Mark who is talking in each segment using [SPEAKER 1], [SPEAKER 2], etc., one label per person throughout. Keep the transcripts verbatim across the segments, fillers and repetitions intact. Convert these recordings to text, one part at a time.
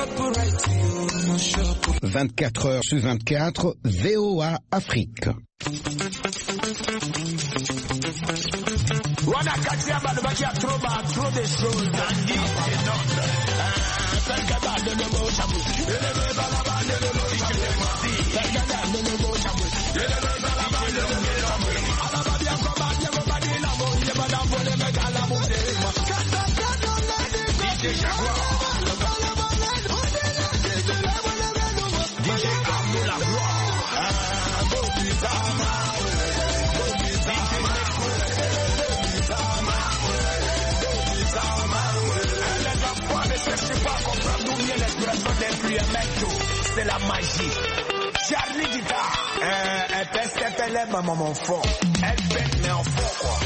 [SPEAKER 1] vingt-quatre heures sur vingt-quatre, V O A Afrique.
[SPEAKER 2] C'est la magie. Charlie Guitar, euh, elle pèse cette élève à mon fond. Elle pète mais en fond quoi.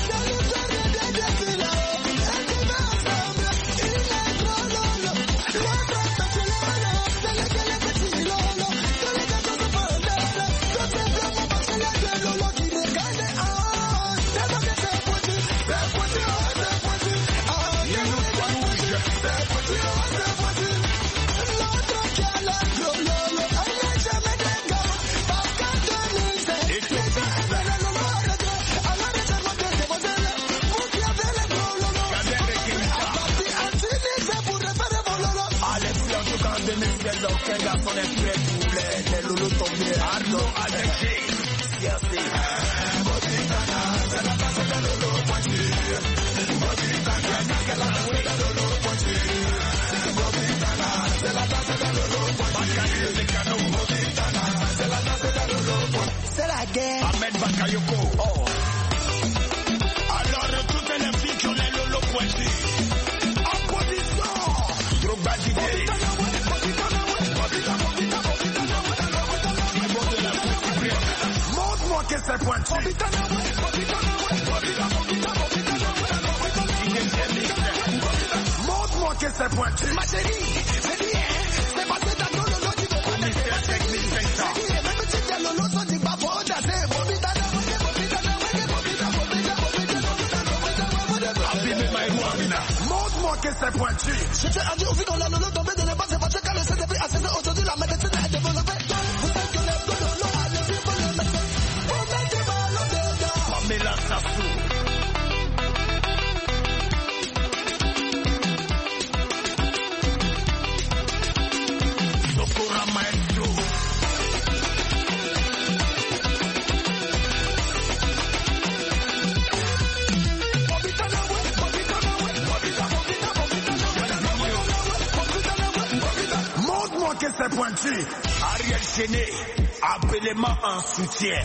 [SPEAKER 2] C'est la guerre. Ahmed Bakayoko. Oh. Alors toutes les filles qui ont les lolo pointés. En position. Drogba d'idée. Montre-moi que c'est pointu. Montre-moi que c'est pointu. Ma chérie, c'est bien. C'est passé dans le lolo du beau. Montre-moi que c'est pointu. J'étais rendu au vide dans la lolo tombée de l'espace. C'est pas quand le C D P a cessé aujourd'hui la médecine est développée. Vous savez que les lolo allez-y pour le médecin. Vous mettez mal au dedans. Pamela Sassou. Sokora Maestro. Montre-moi que c'est pointu. Ariel Chené, appelez-moi en soutien.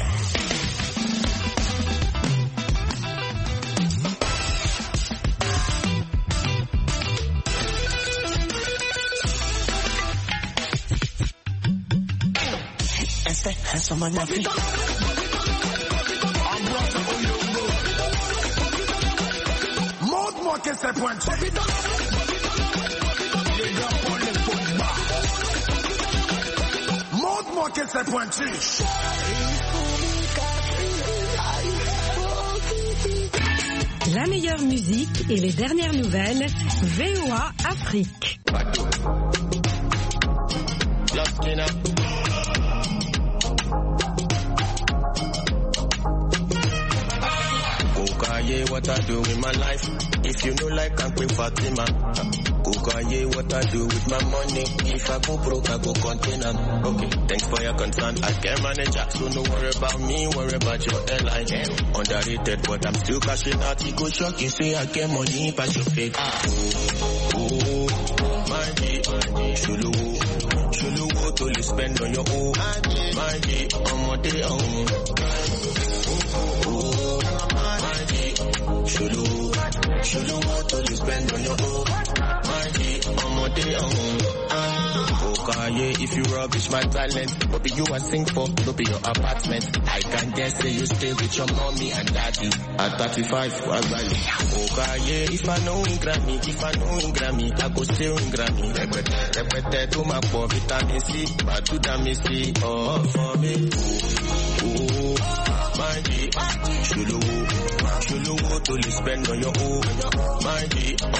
[SPEAKER 2] Montre-moi que c'est pointu. Montre-moi que c'est pointu.
[SPEAKER 3] La meilleure musique et les dernières nouvelles, V O A Afrique.
[SPEAKER 4] Kukaye, what I do with my life. If you know like I'm Queen Fatima. Kukaye, what I do with my money. If I go broke, I go container. Okay, thanks for your concern. I can manage it, so no worry about me, worry about your airline. Underrated, but I'm still cashing out. He go shock you, say I get money, but you fake. Oh, oh, my G, Shulu, Shulu, what will you spend on your own? My G, on my day, oh, oh, my G, Shulu, Shulu, what will you spend on your own? My G, on my day, oh, okay, if you rubbish my talent, what be you I sing for, no be your apartment. I can guess say you stay with your mommy and daddy. At thirty-five, what's value? Okay, if I know in Grammy, if I know in Grammy, I go still in Grammy. Repete, repete, to my poor vitamin C, but to the missy, oh, for me. Oh, my G, Shulu, Shulu, what will you spend on your own? My G,